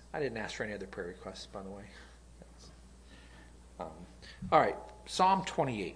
I didn't ask for any other prayer requests, by the way. All right, Psalm 28.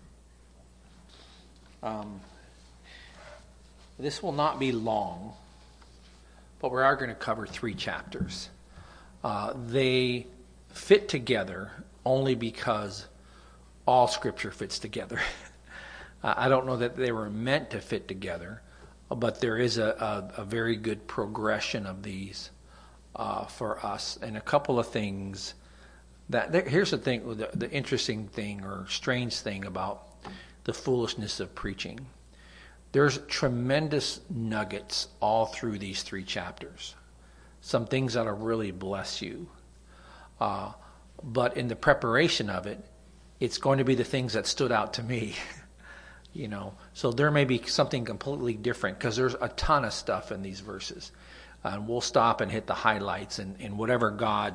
This will not be long, but we are going to cover 3 chapters. They fit together only because all Scripture fits together. I don't know that they were meant to fit together, but there is a very good progression of these for us. And a couple of things here's the thing, the interesting thing or strange thing about the foolishness of preaching. There's tremendous nuggets all through these 3 chapters. Some things that'll really bless you. But in the preparation of it, it's going to be the things that stood out to me. So there may be something completely different because there's a ton of stuff in these verses. And we'll stop and hit the highlights and whatever God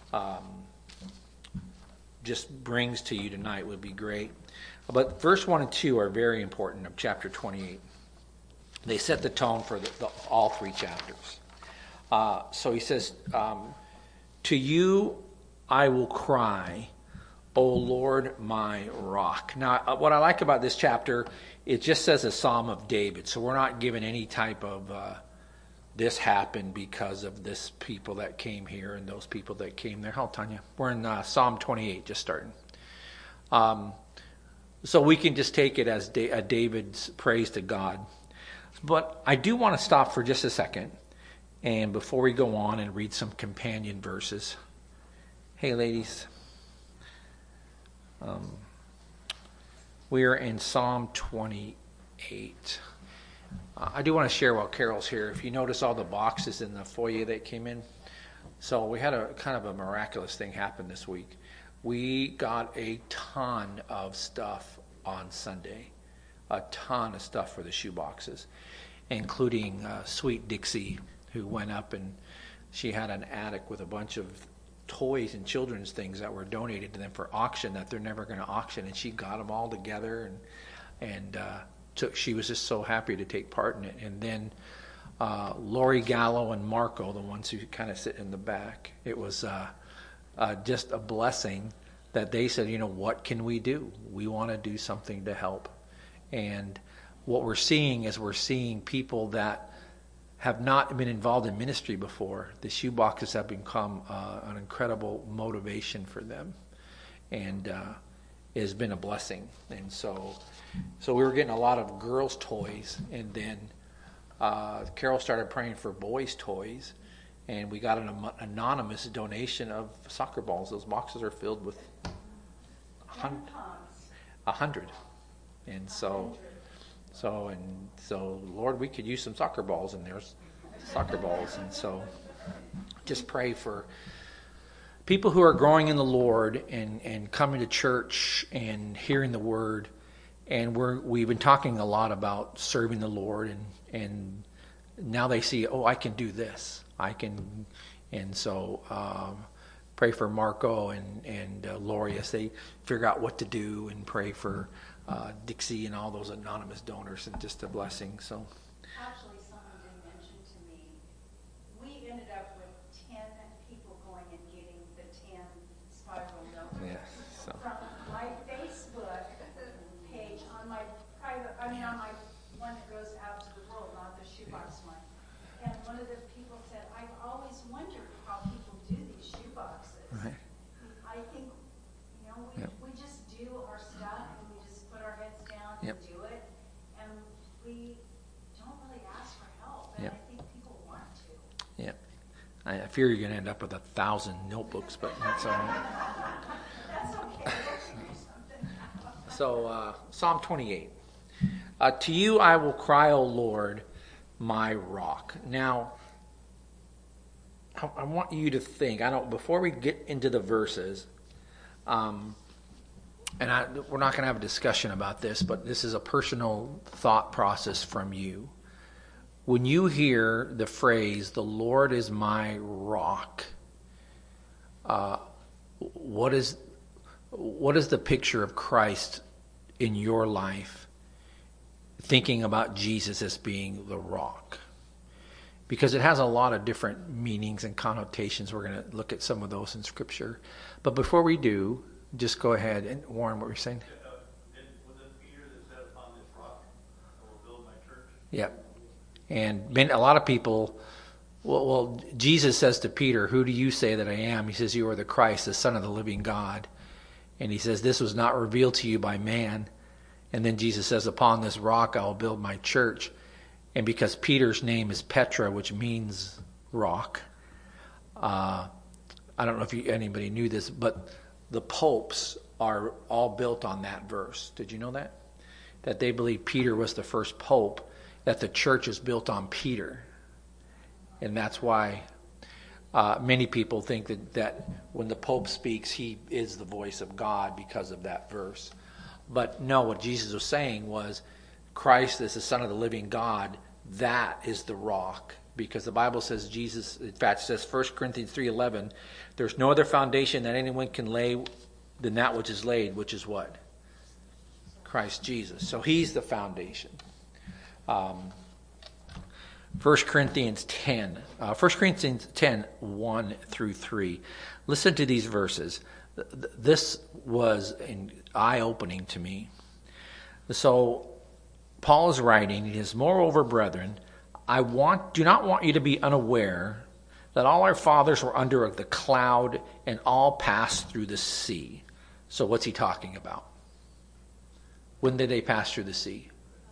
just brings to you tonight would be great. But verse 1 and 2 are very important of chapter 28. They set the tone for all 3 chapters. So he says, to you I will cry, O Lord, my rock. Now, what I like about this chapter, it just says a Psalm of David. So we're not given any type of this happened because of this people that came here and those people that came there. How, Tanya? We're in Psalm 28, just starting. So we can just take it as David's praise to God. But I do want to stop for just a second. And before we go on and read some companion verses. Hey, ladies. We are in Psalm 28. I do want to share while Carol's here. If you notice all the boxes in the foyer that came in. So we had a kind of a miraculous thing happen this week. We got a ton of stuff on Sunday. A ton of stuff for the shoe boxes, including Sweet Dixie, who went up and she had an attic with a bunch of toys and children's things that were donated to them for auction that they're never going to auction, and she got them all together and she was just so happy to take part in it. And then Lori Gallo and Marco, the ones who kind of sit in the back, it was just a blessing that they said, what can we do? We want to do something to help. And what we're seeing is people that have not been involved in ministry before. The shoe boxes have become an incredible motivation for them, and it has been a blessing. And so we were getting a lot of girls' toys, and then Carol started praying for boys' toys, and we got an anonymous donation of soccer balls. Those boxes are filled with 100. And so, Lord, we could use some soccer balls, and there's soccer balls. And so just pray for people who are growing in the Lord and coming to church and hearing the word. And we've been talking a lot about serving the Lord, and now they see, I can do this. And so pray for Marco and Lori as they figure out what to do, and pray for Dixie and all those anonymous donors, and just a blessing. So actually, someone did mention to me, we ended up with 10 people going and getting the 10 spiral notebooks. Yeah, so. From my Facebook page on my private, on my one that goes out to the world, not the shoebox one. And one of the people said, I've always wondered how people do these shoeboxes. Right. I think, we just do our stuff, and we just put our heads down and do it, and we don't really ask for help, and I think people want to. Yeah. I fear you're going to end up with 1,000 notebooks, but that's all right. That's okay. We'll do something. So Psalm 28. To you I will cry, O Lord, my rock. Now, I want you to think, before we get into the verses, we're not going to have a discussion about this, but this is a personal thought process from you. When you hear the phrase, the Lord is my rock, what is the picture of Christ in your life, thinking about Jesus as being the rock? because it has a lot of different meanings and connotations. We're going to look at some of those in Scripture. But before we do, just go ahead and Warren, what were you saying? Was it Peter that said, "Upon this rock I will build my church"? Yep. And a lot of people, well, Jesus says to Peter, "Who do you say that I am?" He says, "You are the Christ, the Son of the living God." And he says, "This was not revealed to you by man." And then Jesus says, "Upon this rock I will build my church." And because Peter's name is Petra, which means rock, I don't know if anybody knew this, but the popes are all built on that verse. Did you know that? That they believe Peter was the first pope, that the church is built on Peter. And that's why many people think that when the Pope speaks, he is the voice of God because of that verse. But no, what Jesus was saying was Christ is the Son of the living God. That is the rock. Because the Bible says Jesus, in fact, says 1 Corinthians 3:11, there's no other foundation that anyone can lay than that which is laid, which is what? Christ Jesus. So he's the foundation. 1 Corinthians 10, 1 Corinthians 10, 1 through 3. Listen to these verses. This was eye-opening to me. So Paul is writing, he says, "Moreover, brethren, I do not want you to be unaware that all our fathers were under the cloud and all passed through the sea." So what's he talking about? When did they pass through the sea?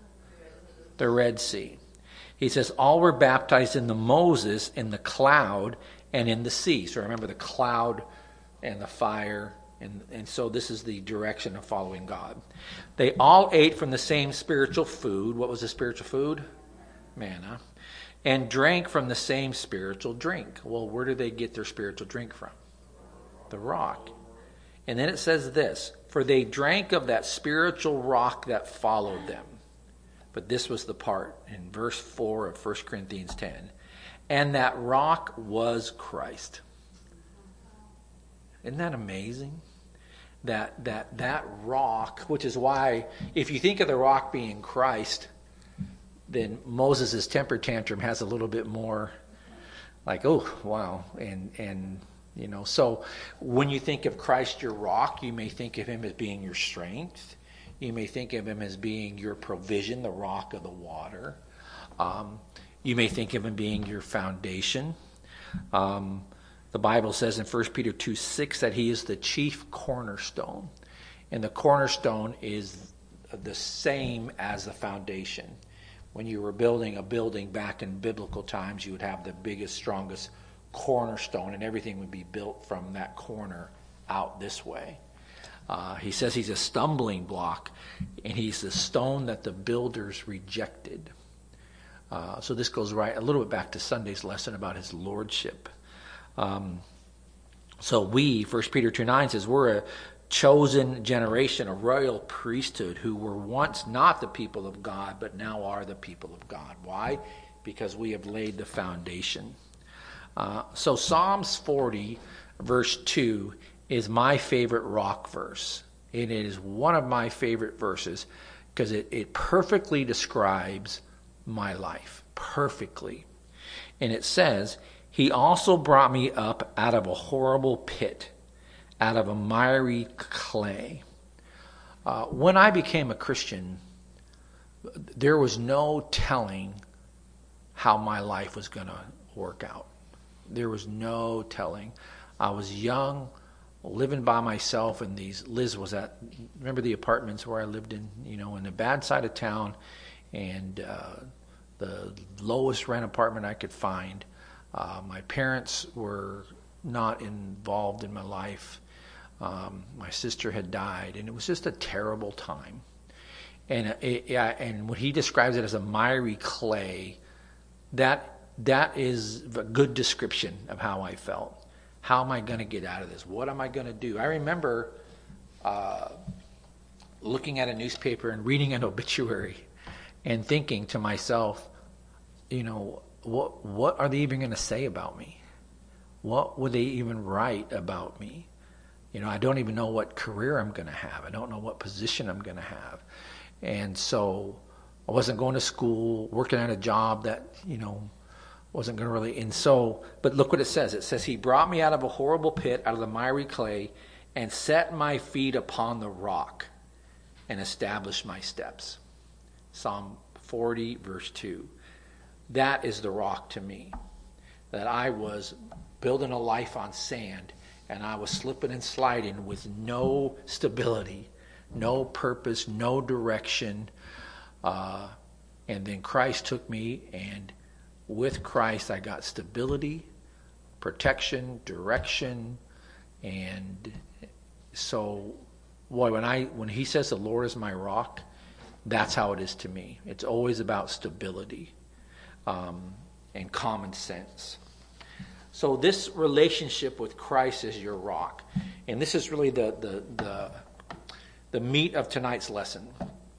The Red Sea. He says, all were baptized into Moses in the cloud and in the sea. So remember the cloud and the fire. And so this is the direction of following God. They all ate from the same spiritual food. What was the spiritual food? Manna. And drank from the same spiritual drink. Well, where did they get their spiritual drink from? The rock. And then it says this, "For they drank of that spiritual rock that followed them." But this was the part in verse 4 of 1 Corinthians 10. "And that rock was Christ." Isn't that amazing? That rock, which is why, if you think of the rock being Christ, then Moses' temper tantrum has a little bit more like, oh, wow. And you know, so when you think of Christ your rock, you may think of him as being your strength. You may think of him as being your provision, the rock of the water. You may think of him being your foundation. The Bible says in 1 Peter 2:6 that he is the chief cornerstone. And the cornerstone is the same as the foundation. When you were building a building back in biblical times, you would have the biggest, strongest cornerstone, and everything would be built from that corner out this way. He says he's a stumbling block, and he's the stone that the builders rejected. So this goes right a little bit back to Sunday's lesson about his lordship. So we, 1 Peter 2:9 says, we're a chosen generation, a royal priesthood who were once not the people of God, but now are the people of God. Why? Because we have laid the foundation. So Psalms 40, verse 2, is my favorite rock verse. It is one of my favorite verses because it perfectly describes my life. Perfectly. And it says, "He also brought me up out of a horrible pit, out of a miry clay." When I became a Christian, there was no telling how my life was going to work out. There was no telling. I was young, living by myself, and Liz was remember the apartments where I lived in the bad side of town, and the lowest rent apartment I could find. My parents were not involved in my life. My sister had died, and it was just a terrible time. And when he describes it as a miry clay, that is a good description of how I felt. How am I going to get out of this? What am I going to do? I remember looking at a newspaper and reading an obituary and thinking to myself, what are they even going to say about me? What would they even write about me? I don't even know what career I'm going to have. I don't know what position I'm going to have. And so I wasn't going to school, working at a job that, wasn't going to really, and so, but look what it says. It says, he brought me out of a horrible pit, out of the miry clay, and set my feet upon the rock and established my steps. Psalm 40, verse 2. That is the rock to me. That I was building a life on sand, and I was slipping and sliding with no stability, no purpose, no direction. And then Christ took me, and with Christ I got stability, protection, direction, and so, boy, when he says the Lord is my rock, that's how it is to me. It's always about stability and common sense. So this relationship with Christ is your rock, and this is really the meat of tonight's lesson.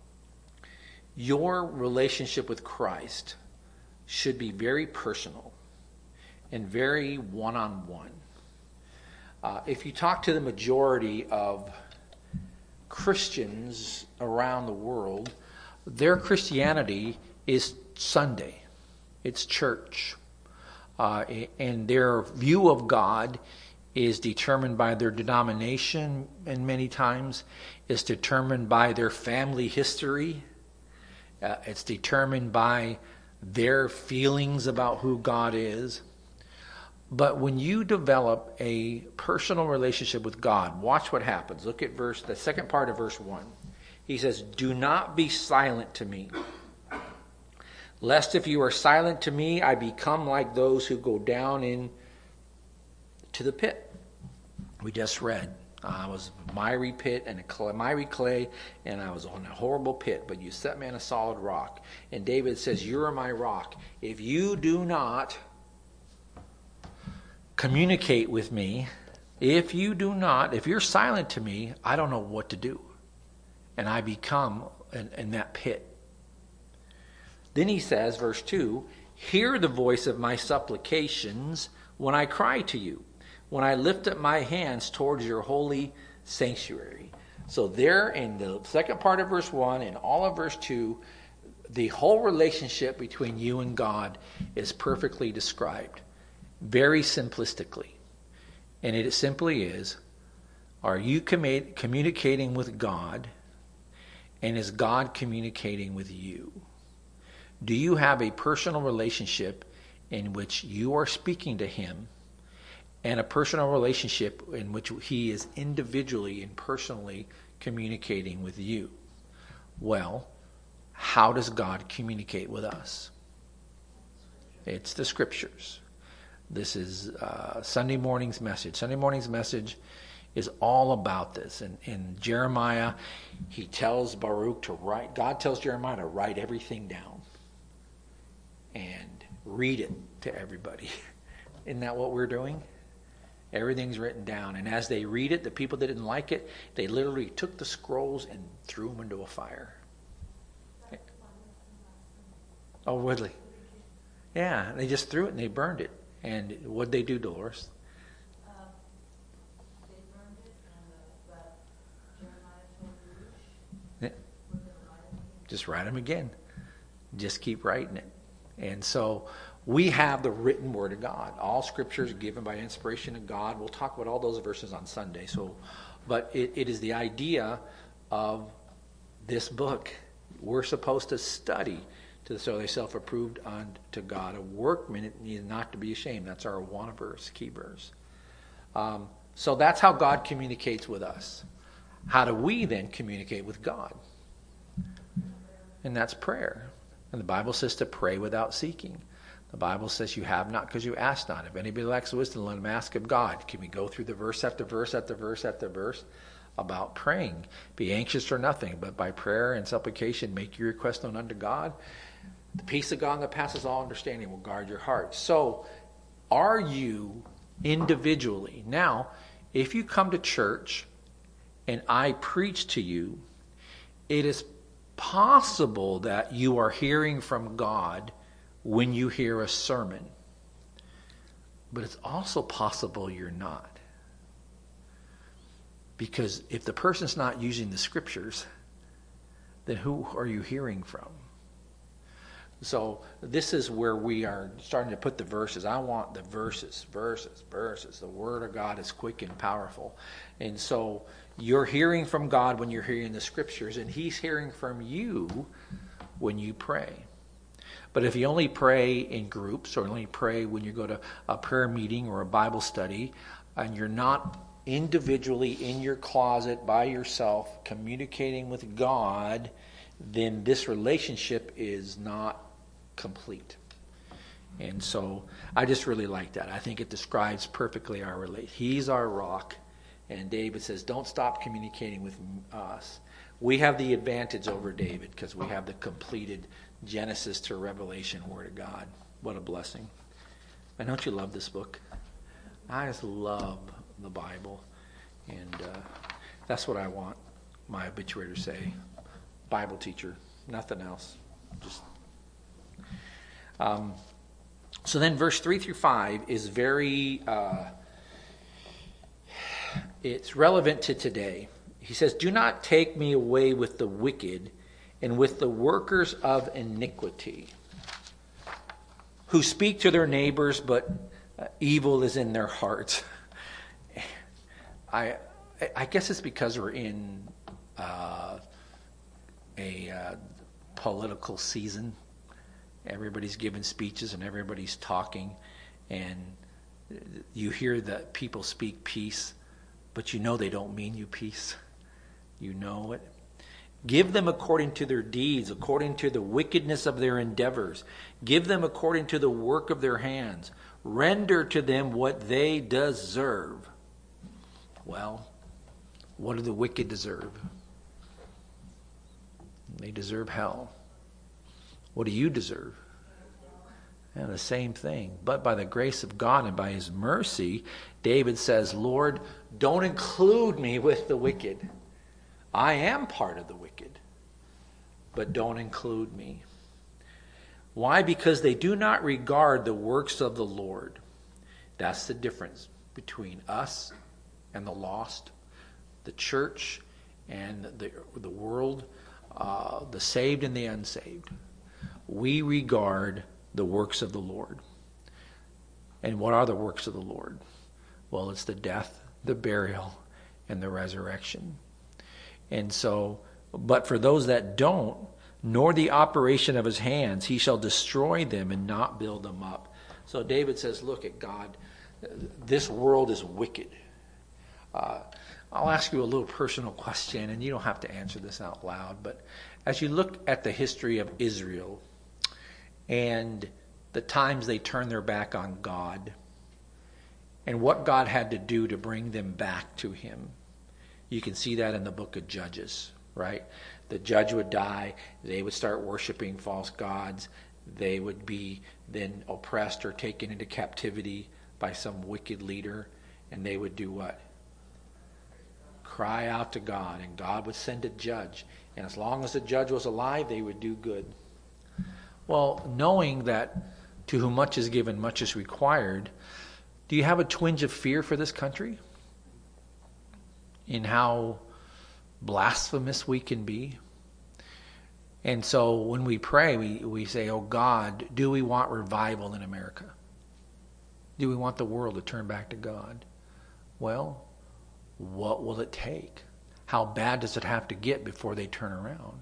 Your relationship with Christ should be very personal and very one-on-one. If you talk to the majority of Christians around the world, their Christianity is Sunday. It's church. And their view of God is determined by their denomination, and many times is determined by their family history. It's determined by their feelings about who God is. But when you develop a personal relationship with God, watch what happens. Look at the second part of verse 1. He says, do not be silent to me, lest if you are silent to me, I become like those who go down into the pit. We just read. I was a miry pit and miry clay, and I was on a horrible pit, but you set me on a solid rock. And David says, you are my rock. If you do not communicate with me, if you're silent to me, I don't know what to do. And I become in that pit. Then he says, verse 2, hear the voice of my supplications when I cry to you, when I lift up my hands towards your holy sanctuary. So there in the second part of verse 1 and all of verse 2, the whole relationship between you and God is perfectly described, very simplistically. And it simply is, are you communicating with God, and is God communicating with you? Do you have a personal relationship in which you are speaking to him, and a personal relationship in which he is individually and personally communicating with you? Well, how does God communicate with us? It's the scriptures. This is Sunday morning's message. Sunday morning's message is all about this. And in Jeremiah, he tells Baruch to write. God tells Jeremiah to write everything down and read it to everybody. Isn't that what we're doing? Everything's written down. And as they read it, the people that didn't like it, they literally took the scrolls and threw them into a fire. Oh, Woodley. Yeah, they just threw it and they burned it. And what'd they do, Dolores? They burned it, but Jeremiah told Baruch, Yeah. we're going to write it again. Just write them again. Just keep writing it. And so we have the written word of God. All scripture is given by inspiration of God. We'll talk about all those verses on Sunday. But it is the idea of this book. We're supposed to study so they self-approved unto God. A workman, it needs not to be ashamed. That's our one verse, key verse. So that's how God communicates with us. How do we then communicate with God? And that's prayer. And the Bible says to pray without seeking. The Bible says you have not because you ask not. If anybody lacks wisdom, let him ask of God. Can we go through the verse after verse after verse after verse about praying? Be anxious for nothing, but by prayer and supplication make your request known unto God. The peace of God that passes all understanding will guard your heart. So, are you individually? Now, if you come to church and I preach to you, it is possible that you are hearing from God when you hear a sermon. But it's also possible you're not. Because if the person's not using the scriptures, then who are you hearing from? So this is where we are starting to put the verses. I want the verses. The Word of God is quick and powerful. And so you're hearing from God when you're hearing the Scriptures, and He's hearing from you when you pray. But if you only pray in groups, or only pray when you go to a prayer meeting or a Bible study, and you're not individually in your closet by yourself communicating with God, then this relationship is not complete. And so I just really like that. I think it describes perfectly our relationship. He's our rock, and David says, don't stop communicating with us. We have the advantage over David because we have the completed Genesis to Revelation Word of God. What a blessing. And don't you love this book? I just love the Bible. And that's what I want my obituary to say. Bible teacher, nothing else. Just. So then verse 3 through 5 is very, it's relevant to today. He says, do not take me away with the wicked and with the workers of iniquity, who speak to their neighbors, but evil is in their hearts. I guess it's because we're in a political season. Everybody's giving speeches and everybody's talking, and you hear that people speak peace, but you know they don't mean you peace. You know it. Give them according to their deeds, according to the wickedness of their endeavors. Give them according to the work of their hands. Render to them what they deserve. Well, what do the wicked deserve? They deserve hell. What do you deserve? And the same thing. But by the grace of God and by His mercy, David says, Lord, don't include me with the wicked. I am part of the wicked, but don't include me. Why? Because they do not regard the works of the Lord. That's the difference between us and the lost, the church and the world, the saved and the unsaved. We regard the works of the Lord. And what are the works of the Lord? Well, it's the death, the burial, and the resurrection. And so, but for those that don't, nor the operation of His hands, He shall destroy them and not build them up. So David says, look at God. This world is wicked. I'll ask you a little personal question, and you don't have to answer this out loud, but as you look at the history of Israel and the times they turned their back on God and what God had to do to bring them back to Him, you can see that in the book of Judges, right? The judge would die. They would start worshiping false gods. They would be then oppressed or taken into captivity by some wicked leader. And they would do what? Cry out to God. And God would send a judge. And as long as the judge was alive, they would do good. Well, knowing that to whom much is given, much is required, do you have a twinge of fear for this country? In how blasphemous we can be. And so when we pray, we say, oh God, do we want revival in America? Do we want the world to turn back to God? Well, what will it take? How bad does it have to get before they turn around?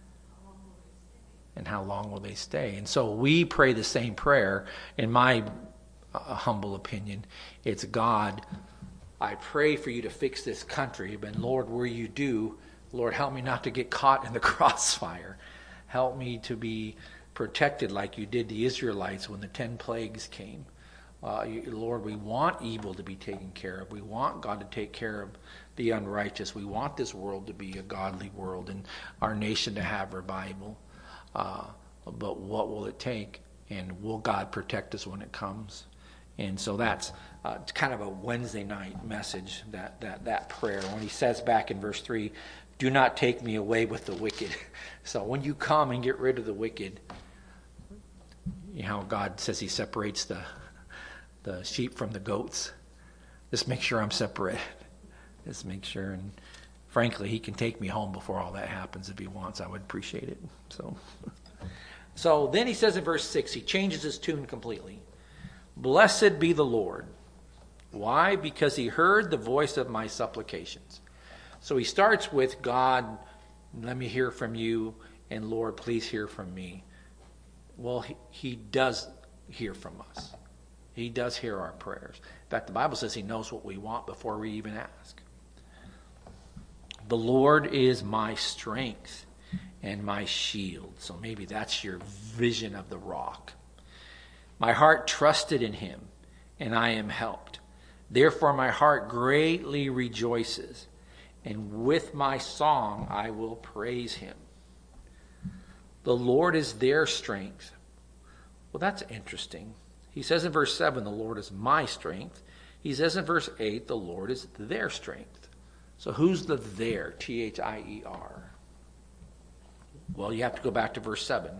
And how long will they stay? And so we pray the same prayer. In my humble opinion, it's God, I pray for you to fix this country, but Lord, where you do, Lord, help me not to get caught in the crossfire. Help me to be protected like you did the Israelites when the 10 plagues came. Lord, we want evil to be taken care of. We want God to take care of the unrighteous. We want this world to be a godly world and our nation to have revival. But what will it take? And will God protect us when it comes? And so that's kind of a Wednesday night message, that prayer. When he says back in verse 3, do not take me away with the wicked. So when you come and get rid of the wicked, you know how God says He separates the sheep from the goats. Just make sure I'm separated. Just make sure. And frankly, He can take me home before all that happens if He wants. I would appreciate it. So then he says in verse 6, he changes his tune completely. Blessed be the Lord. Why? Because he heard the voice of my supplications. So he starts with, God, let me hear from you, and Lord, please hear from me. Well, he does hear from us. He does hear our prayers. In fact, the Bible says he knows what we want before we even ask. The Lord is my strength and my shield. So maybe that's your vision of the rock. My heart trusted in him, and I am helped. Therefore my heart greatly rejoices, and with my song I will praise him. The Lord is their strength. Well, that's interesting. He says in verse 7, the Lord is my strength. He says in verse 8, the Lord is their strength. So who's the there? T-H-I-E-R. Well, you have to go back to verse 7.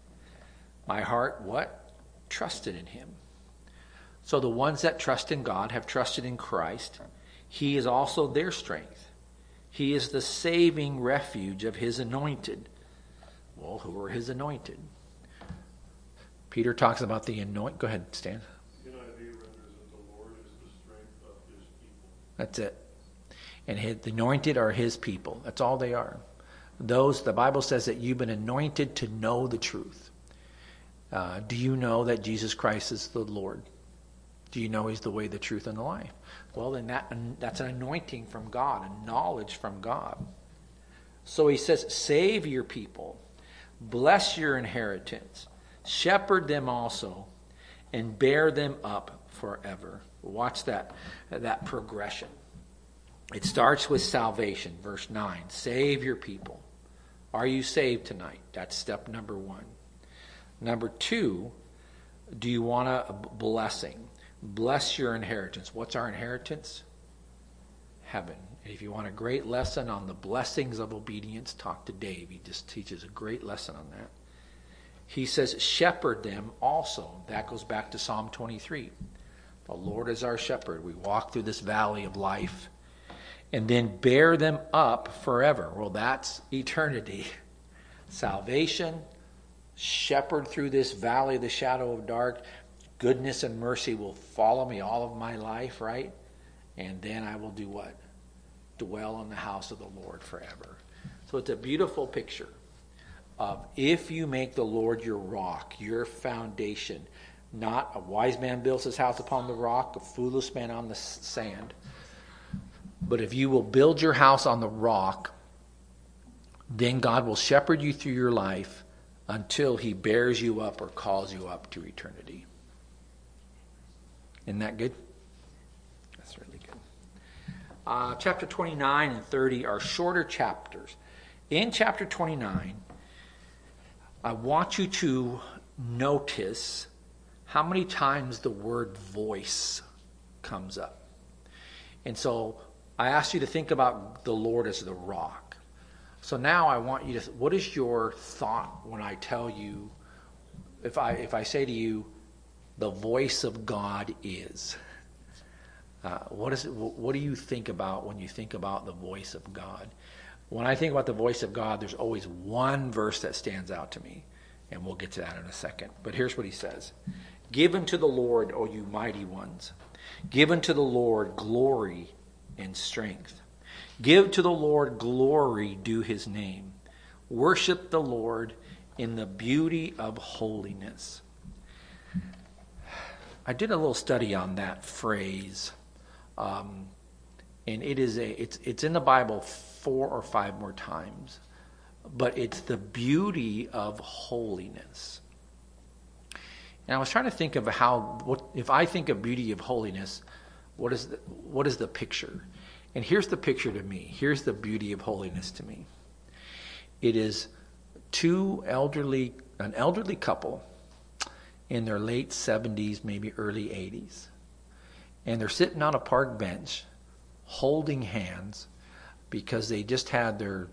My heart, what? Trusted in him. So the ones that trust in God have trusted in Christ. He is also their strength. He is the saving refuge of his anointed. Well, who are his anointed? Peter talks about the anointed. Go ahead, Stan. NIV renders it, the Lord is the strength of his people. That's it. And the anointed are his people. That's all they are. Those, the Bible says that you've been anointed to know the truth. Do you know that Jesus Christ is the Lord? Do you know he's the way, the truth, and the life? Well, then that's an anointing from God, a knowledge from God. So he says, save your people, bless your inheritance, shepherd them also, and bear them up forever. Watch that progression. It starts with salvation, verse 9. Save your people. Are you saved tonight? That's step number 1. Number 2, do you want a blessing? Bless your inheritance. What's our inheritance? Heaven. And if you want a great lesson on the blessings of obedience, talk to Dave. He just teaches a great lesson on that. He says, shepherd them also. That goes back to Psalm 23. The Lord is our shepherd. We walk through this valley of life. And then bear them up forever. Well, that's eternity. Salvation, shepherd through this valley of the shadow of dark. Goodness and mercy will follow me all of my life, right? And then I will do what? Dwell in the house of the Lord forever. So it's a beautiful picture of if you make the Lord your rock, your foundation, not a wise man builds his house upon the rock, a foolish man on the sand. But if you will build your house on the rock, then God will shepherd you through your life until he bears you up or calls you up to eternity. Isn't that good? That's really good. Chapter 29 and 30 are shorter chapters. In chapter 29, I want you to notice how many times the word voice comes up. And so I asked you to think about the Lord as the rock. So now I want you to, what is your thought when I tell you, if I say to you, the voice of God is? What do you think about when you think about the voice of God? When I think about the voice of God, there's always one verse that stands out to me, and we'll get to that in a second. But here's what he says. Give unto the Lord, O you mighty ones. Give unto the Lord glory and strength. Give to the Lord glory due his name. Worship the Lord in the beauty of holiness. I did a little study on that phrase, and it's in the Bible 4 or 5 more times, but it's the beauty of holiness. And I was trying to think of if I think of beauty of holiness, what is the picture? And here's the picture to me. Here's the beauty of holiness to me. It is an elderly couple in their late 70s, maybe early 80s. And they're sitting on a park bench holding hands because they just had their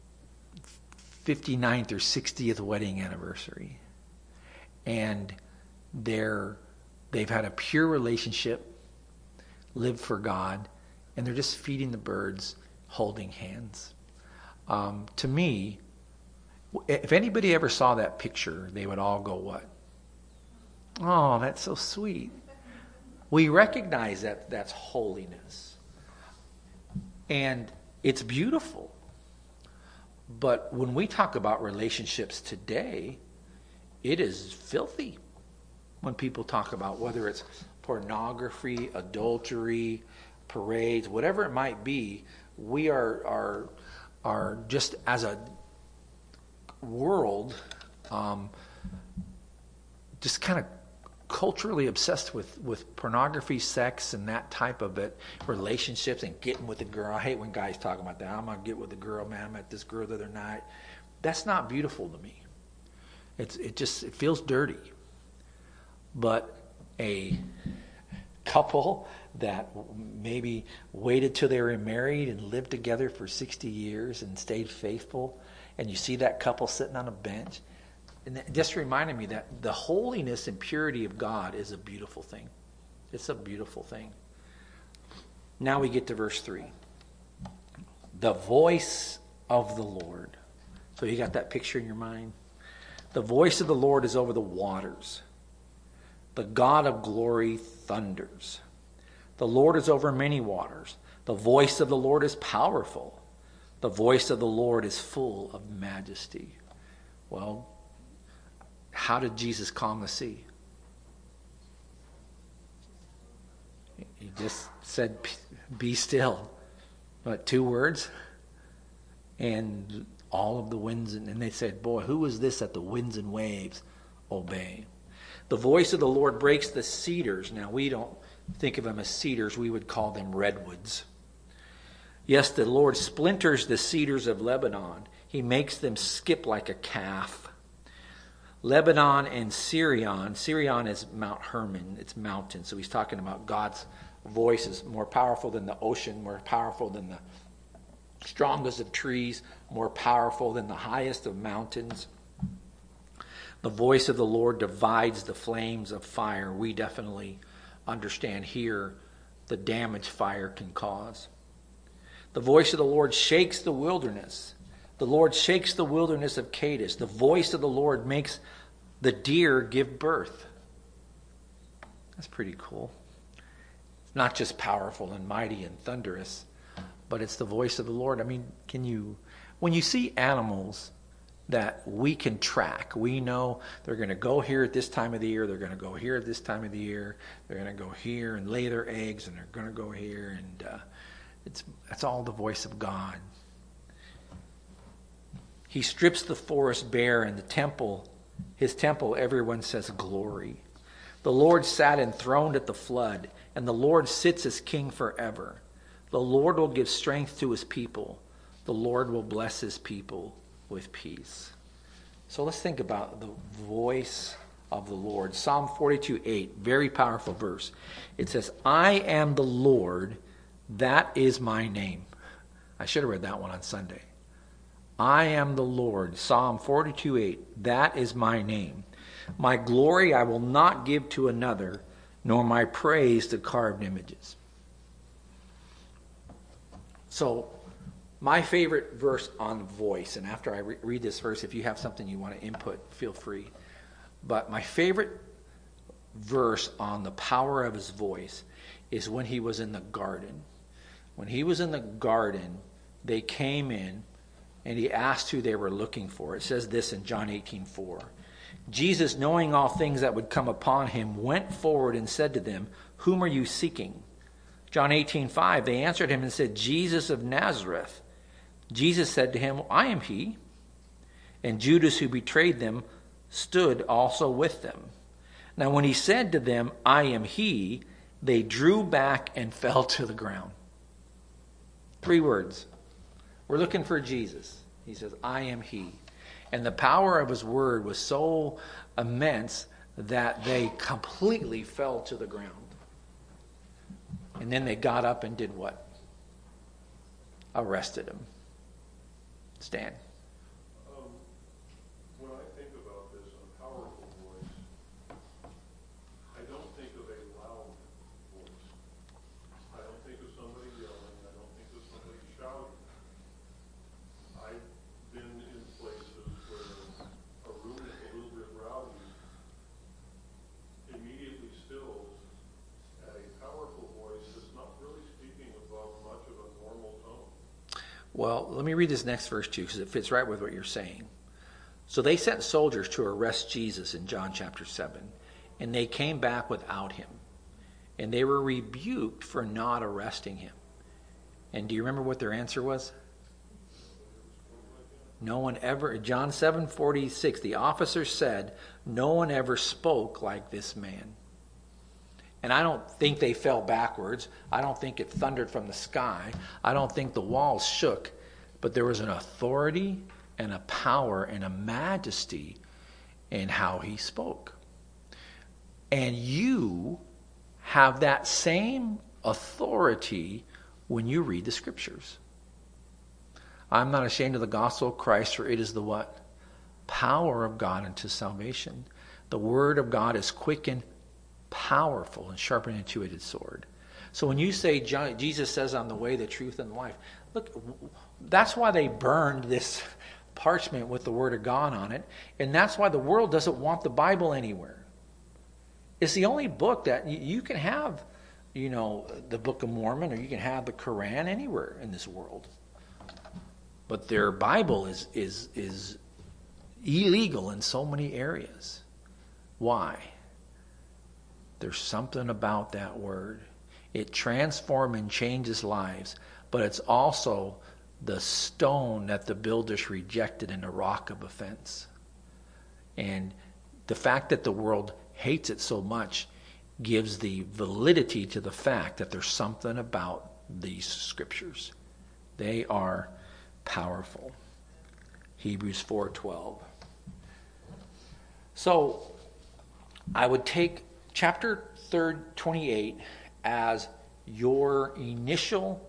59th or 60th wedding anniversary. And they've had a pure relationship, lived for God, and they're just feeding the birds, holding hands. To me, If anybody ever saw that picture, they would all go, what? Oh, that's so sweet. We recognize that that's holiness. And it's beautiful. But when we talk about relationships today, it is filthy. When people talk about whether it's pornography, adultery, parades, whatever it might be, we are just as a world just kind of culturally obsessed with pornography, sex, and that type of it, relationships, and getting with a girl. I hate when guys talk about that. I'm gonna get with a girl, man. I met this girl the other night. That's not beautiful to me. It feels dirty. But a couple that maybe waited till they were married and lived together for 60 years and stayed faithful, and you see that couple sitting on a bench, and that just reminded me that the holiness and purity of God is a beautiful thing. It's a beautiful thing. Now we get to verse 3. The voice of the Lord. So you got that picture in your mind? The voice of the Lord is over the waters. The God of glory thunders. The Lord is over many waters. The voice of the Lord is powerful. The voice of the Lord is full of majesty. Well, how did Jesus calm the sea? He just said, be still. What, 2 words? And all of the winds, and they said, boy, who is this that the winds and waves obey? The voice of the Lord breaks the cedars. Now, we don't think of them as cedars. We would call them redwoods. Yes, the Lord splinters the cedars of Lebanon. He makes them skip like a calf. Lebanon and Sirion. Sirion is Mount Hermon. It's mountain. So he's talking about God's voice is more powerful than the ocean, more powerful than the strongest of trees, more powerful than the highest of mountains. The voice of the Lord divides the flames of fire. We definitely understand here the damage fire can cause. The voice of the Lord shakes the wilderness. The Lord shakes the wilderness of Kadesh. The voice of the Lord makes the deer give birth. That's pretty cool. It's not just powerful and mighty and thunderous, but it's the voice of the Lord. I mean, when you see animals that we can track, we know they're going to go here at this time of the year, they're going to go here at this time of the year, they're going to go here and lay their eggs, and they're going to go here, and it's all the voice of God. He strips the forest bare, and his temple, everyone says glory. The Lord sat enthroned at the flood, and the Lord sits as king forever. The Lord will give strength to his people. The Lord will bless his people with peace. So let's think about the voice of the Lord. Psalm 42:8, very powerful verse. It says, I am the Lord, that is my name. I should have read that one on Sunday. I am the Lord, Psalm 42:8, that is my name. My glory I will not give to another, nor my praise to carved images. So, my favorite verse on voice, and after I read this verse, if you have something you want to input, feel free. But my favorite verse on the power of his voice is when he was in the garden. When he was in the garden, they came in, and he asked who they were looking for. It says this in John 18:4. Jesus, knowing all things that would come upon him, went forward and said to them, whom are you seeking? John 18:5, they answered him and said, Jesus of Nazareth. Jesus said to him, I am he. And Judas, who betrayed them, stood also with them. Now when he said to them, I am he, they drew back and fell to the ground. 3 words. We're looking for Jesus. He says, I am he. And the power of his word was so immense that they completely fell to the ground. And then they got up and did what? Arrested him. Stan. When I think about this, a powerful voice, I don't think of a loud voice. I don't think of somebody yelling. I don't think of somebody shouting. I've been in places where Well, let me read this next verse too, because it fits right with what you're saying. So they sent soldiers to arrest Jesus in John chapter 7, and they came back without him. And they were rebuked for not arresting him. And do you remember what their answer was? No one ever, John 7:46, the officer said, no one ever spoke like this man. And I don't think they fell backwards. I don't think it thundered from the sky. I don't think the walls shook. But there was an authority and a power and a majesty in how he spoke. And you have that same authority when you read the scriptures. I'm not ashamed of the gospel of Christ, for it is the what? Power of God unto salvation. The word of God is quick and powerful and sharper than a two-edged sword. So when you say, Jesus says, I'm the way, the truth, and the life, look, that's why they burned this parchment with the word of God on it. And that's why the world doesn't want the Bible anywhere. It's the only book that you can have, the Book of Mormon, or you can have the Quran anywhere in this world. But their Bible is illegal in so many areas. Why? There's something about that word. It transforms and changes lives, but it's also the stone that the builders rejected and the rock of offense. And the fact that the world hates it so much gives the validity to the fact that there's something about these scriptures. They are powerful. Hebrews 4:12. So I would take chapter 28 as your initial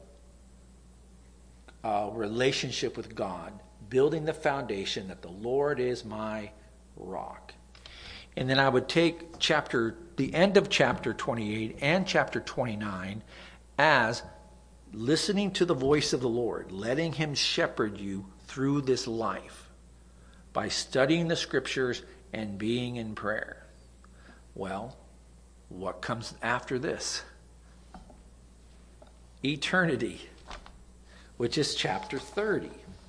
relationship with God, building the foundation that the Lord is my rock. And then I would take the end of chapter 28 and chapter 29 as listening to the voice of the Lord, letting him shepherd you through this life by studying the scriptures and being in prayer. Well, what comes after this? Eternity, which is chapter 30.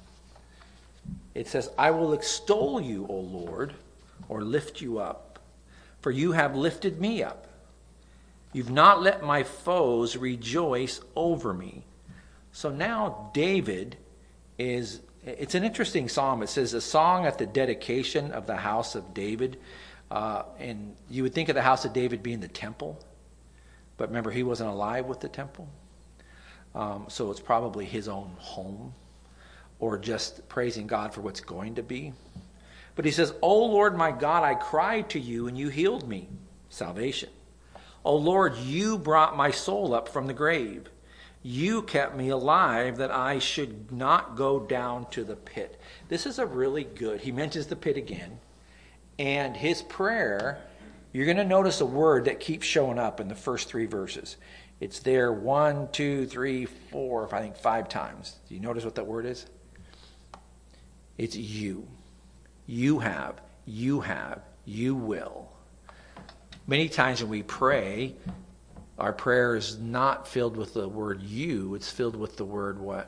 It says, I will extol you, O Lord, or lift you up, for you have lifted me up. You've not let my foes rejoice over me. So now David it's an interesting psalm. It says a song at the dedication of the house of David. And you would think of the house of David being the temple. But remember, he wasn't alive with the temple. So it's probably his own home, or just praising God for what's going to be. But he says, O Lord my God, I cried to you and you healed me. Salvation. O Lord, you brought my soul up from the grave. You kept me alive that I should not go down to the pit. This is a really good, he mentions the pit again. And his prayer, you're going to notice a word that keeps showing up in the first 3 verses. It's there 1, 2, 3, 4, I think 5 times. Do you notice what that word is? It's you. You have, you will. Many times when we pray, our prayer is not filled with the word you, it's filled with the word what?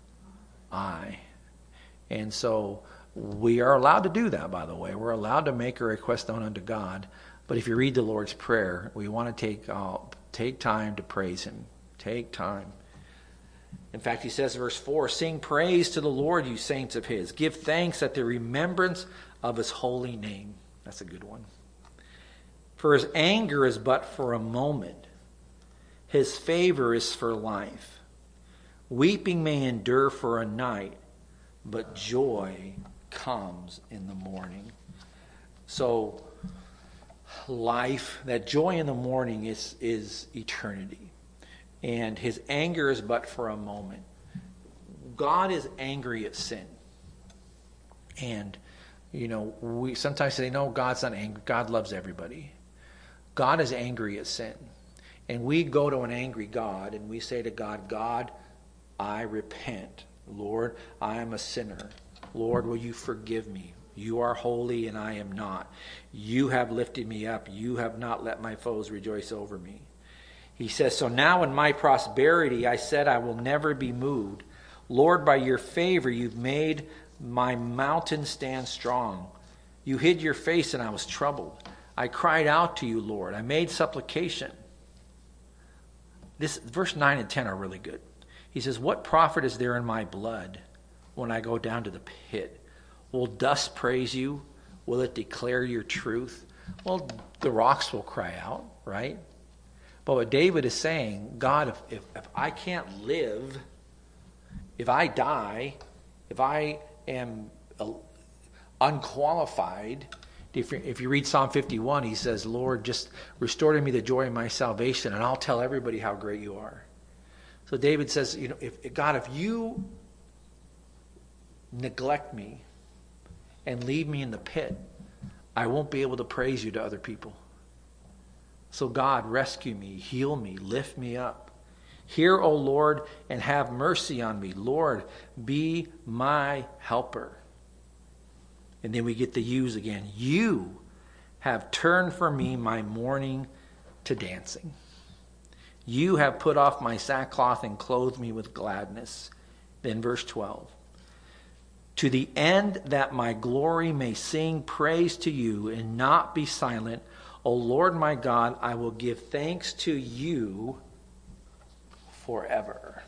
I. And so we are allowed to do that, by the way. We're allowed to make a request known unto God. But if you read the Lord's Prayer, we want to take time to praise him. Take time. In fact, he says in verse 4, sing praise to the Lord, you saints of his. Give thanks at the remembrance of his holy name. That's a good one. For his anger is but for a moment. His favor is for life. Weeping may endure for a night, but joy comes in the morning. So life, that joy in the morning is eternity. And his anger is but for a moment. God is angry at sin. And, we sometimes say, no, God's not angry. God loves everybody. God is angry at sin. And we go to an angry God and we say to God, God, I repent. Lord, I am a sinner. Lord, will you forgive me? You are holy and I am not. You have lifted me up. You have not let my foes rejoice over me. He says, so now in my prosperity I said I will never be moved. Lord, by your favor, you've made my mountain stand strong. You hid your face and I was troubled. I cried out to you, Lord. I made supplication. This verse 9 and 10 are really good. He says, what profit is there in my blood when I go down to the pit? Will dust praise you? Will it declare your truth? Well, the rocks will cry out, right? But what David is saying, God, if I can't live, if I die, if I am unqualified, if you read Psalm 51, he says, Lord, just restore to me the joy of my salvation, and I'll tell everybody how great you are. So David says, if you neglect me and leave me in the pit, I won't be able to praise you to other people. So God, rescue me, heal me, lift me up. Hear, O Lord, and have mercy on me. Lord, be my helper. And then we get the yous again. You have turned for me my mourning to dancing. You have put off my sackcloth and clothed me with gladness. Then verse 12. To the end that my glory may sing praise to you and not be silent, O Lord my God, I will give thanks to you forever.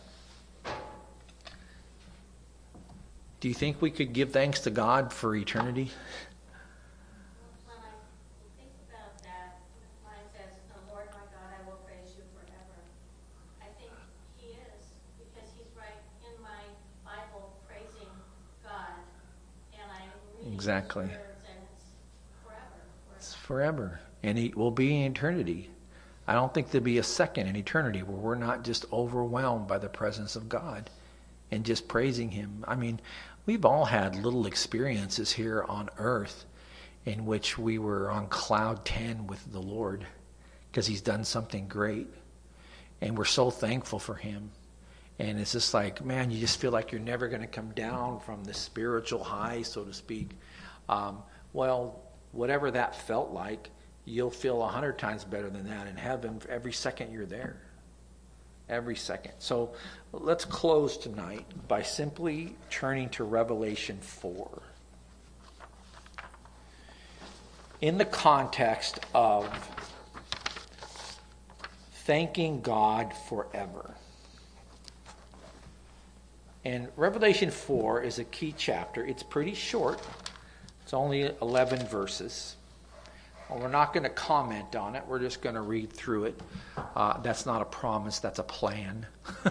Do you think we could give thanks to God for eternity? When I think about that, mine says, "The Lord my God, I will praise you forever." I think he is, because he's right in my Bible praising God, and I'm reading Exactly. his words, and it's forever. It's forever. And it will be in eternity. I don't think there'll be a second in eternity where we're not just overwhelmed by the presence of God and just praising him. I mean, we've all had little experiences here on earth in which we were on cloud 10 with the Lord because he's done something great. And we're so thankful for him. And it's just like, man, you just feel like you're never going to come down from the spiritual high, so to speak. Well, whatever that felt like, you'll feel 100 times better than that in heaven every second you're there. Every second. So let's close tonight by simply turning to Revelation 4. In the context of thanking God forever. And Revelation 4 is a key chapter. It's pretty short. It's only 11 verses. Well, we're not going to comment on it. We're just going to read through it. That's not a promise. That's a plan.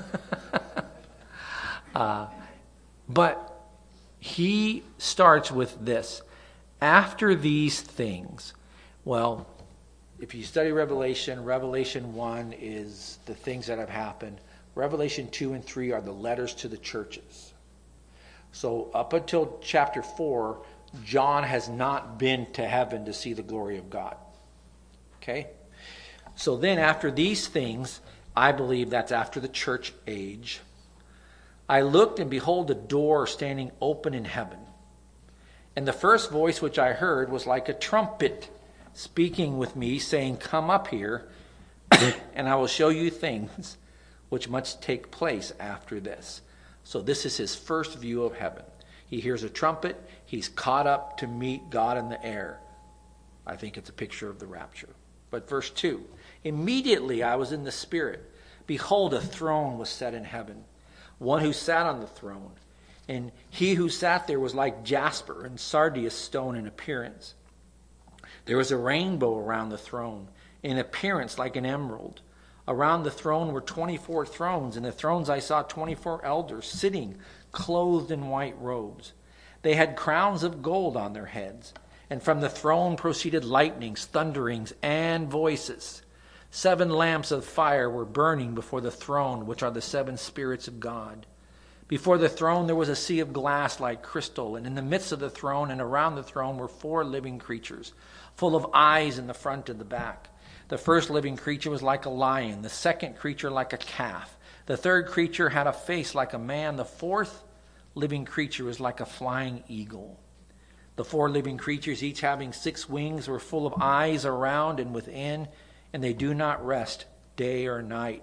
But he starts with this. After these things, well, if you study Revelation, Revelation 1 is the things that have happened. Revelation 2 and 3 are the letters to the churches. So up until chapter 4, John has not been to heaven to see the glory of God. Okay? So then after these things, I believe that's after the church age, I looked and behold a door standing open in heaven. And the first voice which I heard was like a trumpet speaking with me, saying, "Come up here, and I will show you things which must take place after this." So this is his first view of heaven. He hears a trumpet. He's caught up to meet God in the air. I think it's a picture of the rapture. But verse 2, immediately I was in the Spirit. Behold, a throne was set in heaven, one who sat on the throne. And he who sat there was like jasper and sardius stone in appearance. There was a rainbow around the throne, in appearance like an emerald. Around the throne were 24 thrones, and the thrones I saw 24 elders sitting, clothed in white robes. They had crowns of gold on their heads, and from the throne proceeded lightnings, thunderings, and voices. 7 lamps of fire were burning before the throne, which are the 7 spirits of God. Before the throne there was a sea of glass like crystal, and in the midst of the throne and around the throne were 4 living creatures, full of eyes in the front and the back. The first living creature was like a lion, the second creature like a calf. The third creature had a face like a man. The fourth living creature was like a flying eagle. The 4 living creatures, each having 6 wings, were full of eyes around and within, and they do not rest day or night,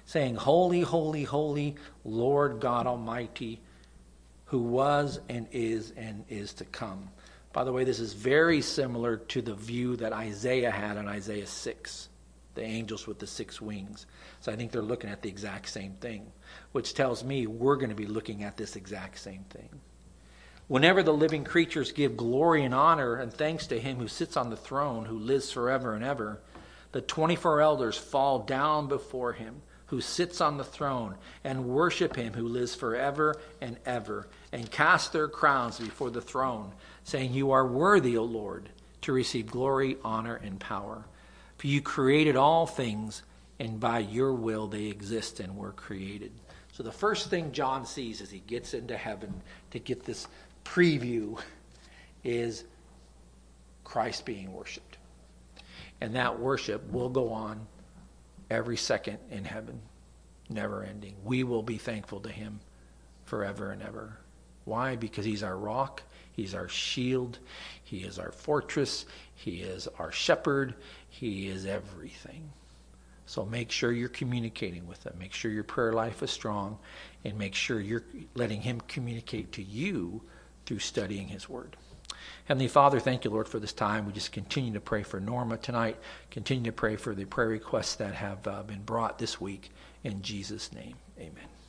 saying, Holy, holy, holy, Lord God Almighty, who was and is to come. By the way, this is very similar to the view that Isaiah had in Isaiah 6, the angels with the 6 wings. So I think they're looking at the exact same thing, which tells me we're going to be looking at this exact same thing. Whenever the living creatures give glory and honor and thanks to him who sits on the throne, who lives forever and ever, the 24 elders fall down before him who sits on the throne and worship him who lives forever and ever, and cast their crowns before the throne, saying, You are worthy, O Lord, to receive glory, honor, and power. For you created all things, and by your will they exist and were created. So the first thing John sees as he gets into heaven to get this preview is Christ being worshipped. And that worship will go on every second in heaven, never ending. We will be thankful to him forever and ever. Why? Because he's our rock, he's our shield, he is our fortress, he is our shepherd, he is everything. So make sure you're communicating with him. Make sure your prayer life is strong, and make sure you're letting him communicate to you through studying his word. Heavenly Father, thank you, Lord, for this time. We just continue to pray for Norma tonight. Continue to pray for the prayer requests that have been brought this week. In Jesus' name, amen.